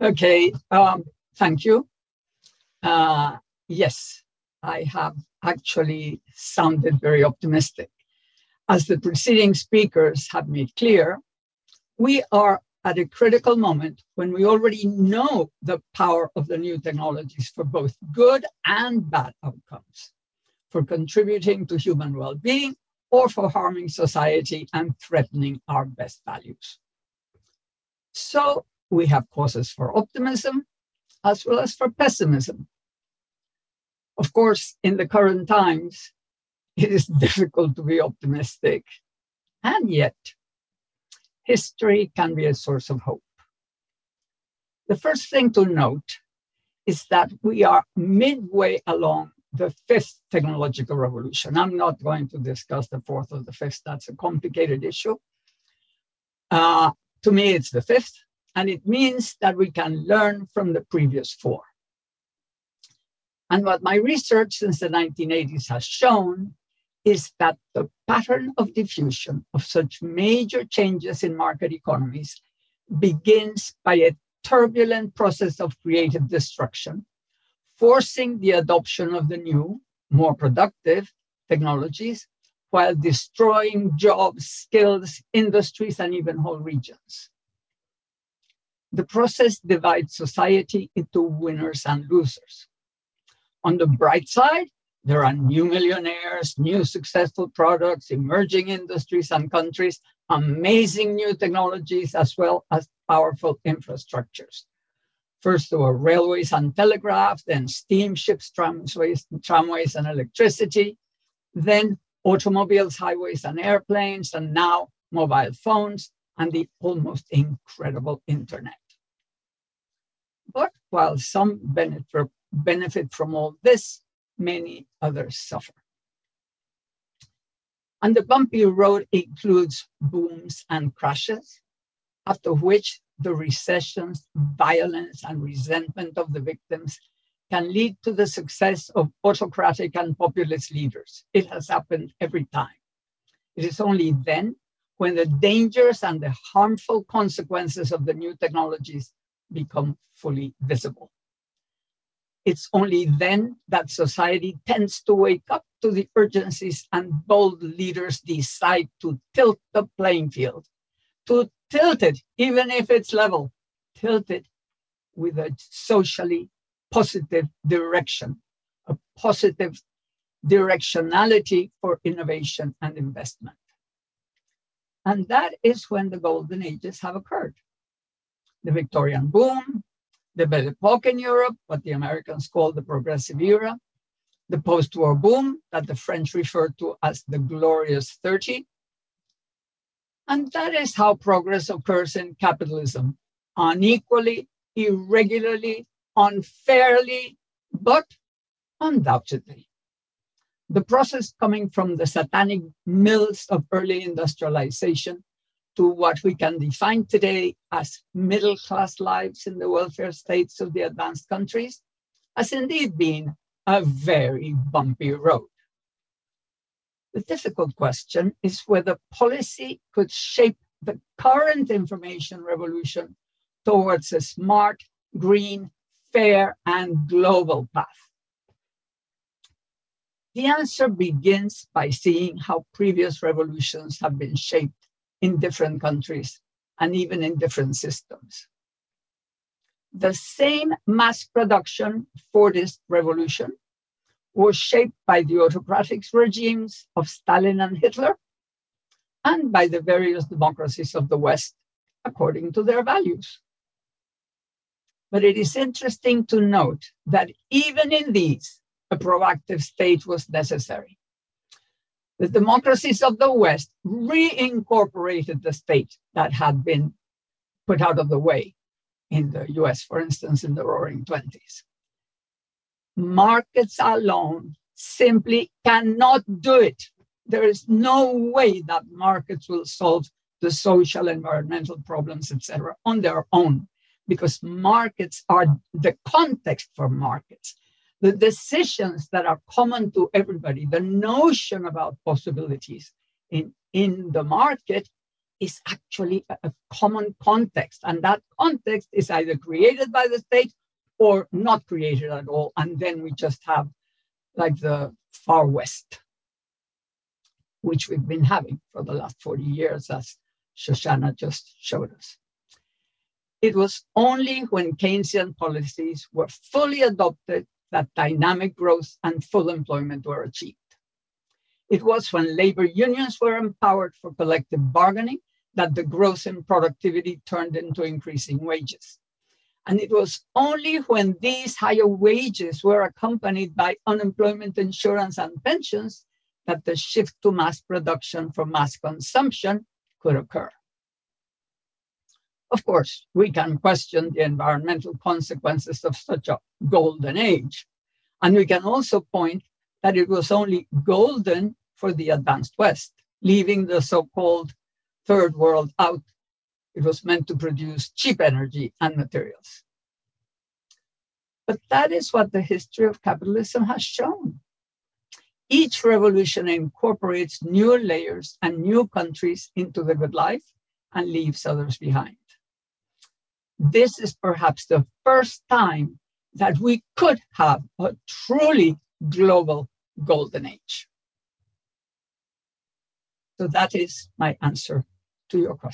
Okay, thank you. Uh, yes, I have actually sounded very optimistic. As the preceding speakers have made clear, we are at a critical moment when we already know the power of the new technologies for both good and bad outcomes, for contributing to human well being or for harming society and threatening our best values. So we have causes for optimism as well as for pessimism. Of course, in the current times, it is difficult to be optimistic, and yet history can be a source of hope. The first thing to note is that we are midway along the fifth technological revolution. I'm not going to discuss the fourth or the fifth, that's a complicated issue. Uh, to me, it's the fifth, and it means that we can learn from the previous four. And what my research since the 1980s has shown is that the pattern of diffusion of such major changes in market economies begins by a turbulent process of creative destruction, forcing the adoption of the new, more productive technologies while destroying jobs, skills, industries, and even whole regions. The process divides society into winners and losers. On the bright side, there are new millionaires, new successful products, emerging industries and countries, amazing new technologies, as well as powerful infrastructures. First, there were railways and telegraph, then steamships, tramways and electricity, then automobiles, highways and airplanes, and now mobile phones and the almost incredible internet. But while some benefit from all this, many others suffer. And the bumpy road includes booms and crashes, after which the recessions, violence, and resentment of the victims can lead to the success of autocratic and populist leaders. It has happened every time. It is only then when the dangers and the harmful consequences of the new technologies become fully visible. It's only then that society tends to wake up to the urgencies and bold leaders decide to tilt the playing field, to tilt it, even if it's level, tilt it with a socially positive direction, a positive directionality for innovation and investment. And that is when the golden ages have occurred. The Victorian boom, the Belle Epoque in Europe, what the Americans call the progressive era, the post-war boom that the French referred to as the Glorious 30. And that is how progress occurs in capitalism, unequally, irregularly, unfairly, but undoubtedly. The process coming from the satanic mills of early industrialization to what we can define today as middle-class lives in the welfare states of the advanced countries has indeed been a very bumpy road. The difficult question is whether policy could shape the current information revolution towards a smart, green, fair, and global path. The answer begins by seeing how previous revolutions have been shaped in different countries and even in different systems. The same mass production Fordist revolution was shaped by the autocratic regimes of Stalin and Hitler and by the various democracies of the West according to their values. But it is interesting to note that even in these, a proactive state was necessary. The democracies of the West reincorporated the state that had been put out of the way in the US, for instance, in the Roaring 20s. Markets alone simply cannot do it. There is no way that markets will solve the social, environmental problems, etc., on their own, because markets are the context for markets. The decisions that are common to everybody, the notion about possibilities in the market is actually a common context. And that context is either created by the state or not created at all. And then we just have like the Far West, which we've been having for the last 40 years, as Shoshana just showed us. It was only when Keynesian policies were fully adopted that dynamic growth and full employment were achieved. It was when labor unions were empowered for collective bargaining that the growth in productivity turned into increasing wages. And it was only when these higher wages were accompanied by unemployment insurance and pensions that the shift to mass production from mass consumption could occur. Of course, we can question the environmental consequences of such a golden age. And we can also point that it was only golden for the advanced West, leaving the so-called third world out. It was meant to produce cheap energy and materials. But that is what the history of capitalism has shown. Each revolution incorporates new layers and new countries into the good life and leaves others behind. This is perhaps the first time that we could have a truly global golden age. So that is my answer to your question.